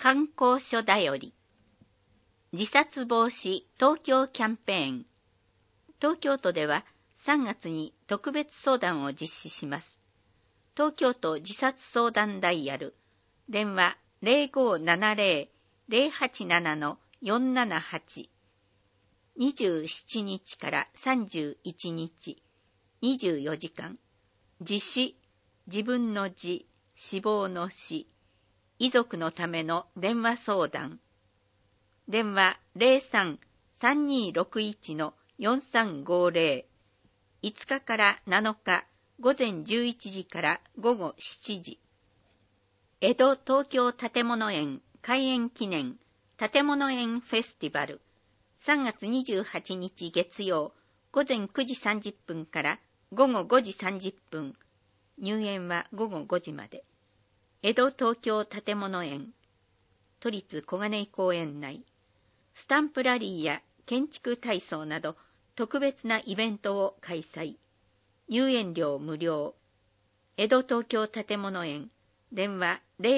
観光所だより。自殺防止東京キャンペーン。東京都では3月に特別相談を実施します。東京都自殺相談ダイヤル。電話 0570-087-478。27日から31日、24時間。自死、自分の自、死亡の死。遺族のための電話相談。電話 03-3261-4350。5日から7日午前11時から午後7時。江戸東京建物園開園記念建物園フェスティバル。3月28日月曜午前9時30分から午後5時30分。入園は午後5時まで。江戸東京建物園。都立小金井公園内。スタンプラリーや建築体操など特別なイベントを開催。入園料無料。江戸東京建物園。電話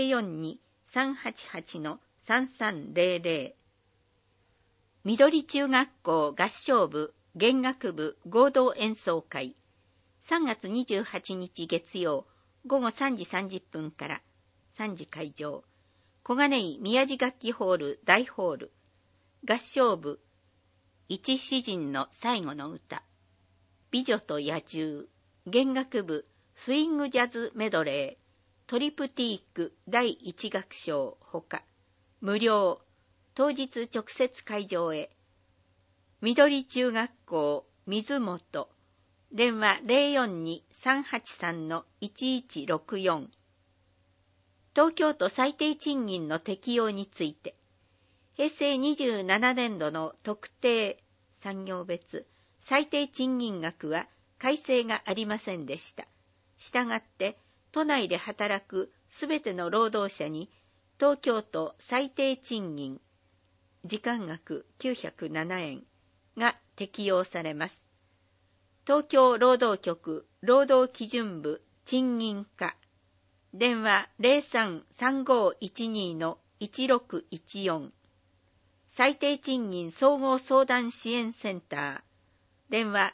042-388-3300。緑中学校合唱部弦楽部合同演奏会。3月28日月曜午後3時30分から3時会場。小金井宮地楽器ホール大ホール。合唱部一詩人の最後の歌。美女と野獣。弦楽部スイングジャズメドレー。トリプティーク第一楽章ほか。無料。当日直接会場へ。緑中学校水本。電話 042-383-1164。東京都最低賃金の適用について。平成27年度の特定産業別最低賃金額は改正がありませんでした。したがって都内で働くすべての労働者に東京都最低賃金時間額907円が適用されます。東京労働局労働基準部賃金課。電話 03-3512-1614。最低賃金総合相談支援センター。電話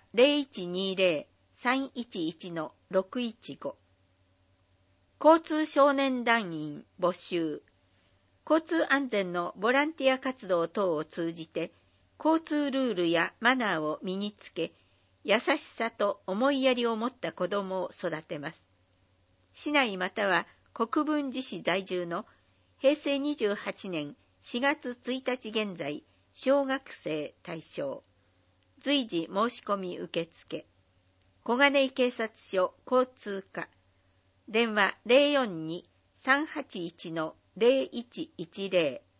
0120-311-615。交通少年団員募集。交通安全のボランティア活動等を通じて、交通ルールやマナーを身につけ、優しさと思いやりを持った子どもを育てます。市内または国分寺市在住の平成28年4月1日現在、小学生対象。随時申し込み受付。小金井警察署交通課。電話 042-381-0110。